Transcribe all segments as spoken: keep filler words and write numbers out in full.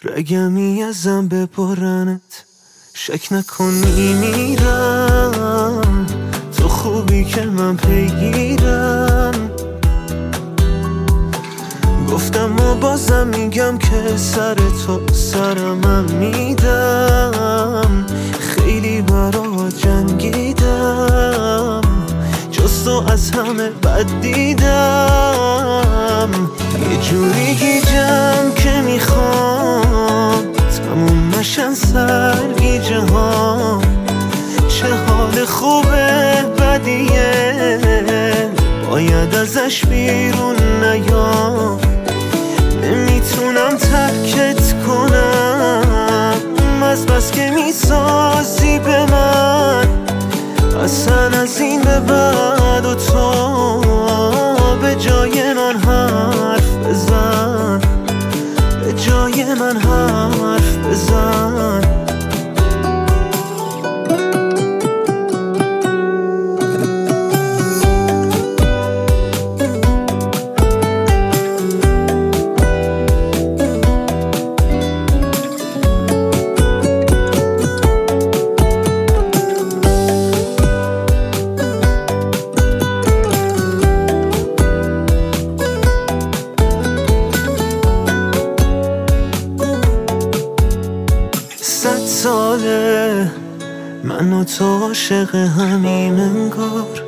رگمی ازم ببرنت، شک نکنی میرم، تو خوبی که من پیگیرم. گفتم و بازم میگم که سر تو سرمم میدم، خیلی برات جنگیدم، جز تو از همه بد دیدم. یه جوری گیجم که میخوام تموم نشن سرگیجه ها، چه حال خوبه بدیه باید ازش بیرون نیام. نمیتونم ترکت کنم از بس که میسازی به من، اصلا از این به بعد و تو به جای من حرف بزن، به جای من حرف بزن. ساله من و تو عاشق همیم انگار،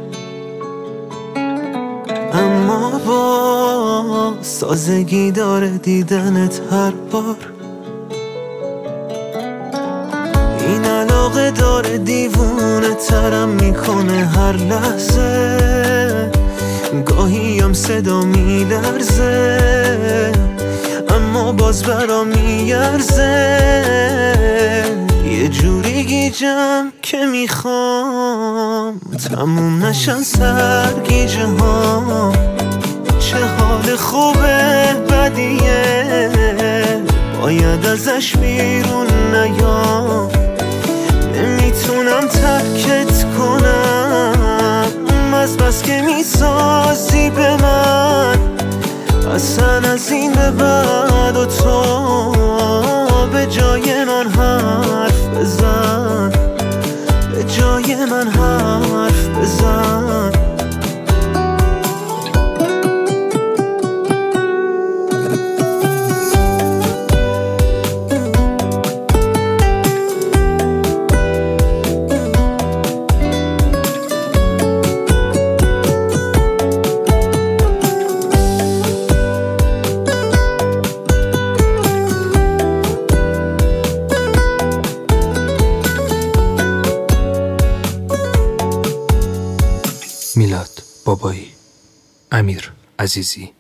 اما با سازگی داره دیدنت هر بار. این علاقه داره دیوونه ترم میکنه هر لحظه، گاهی هم صدا میلرزه اما باز برام میارزه. یه جوری گیجم که میخوام تموم نشن سرگیجه ها، چه حال خوبه بدیه باید ازش بیرون نیام. نمیتونم ترکت کنم از بس که میسازی به من، اصلا از این به بعد و تو به جای من حرف بزن، به جای من حرف بزن. میلاد بابایی، امیر عزیزی.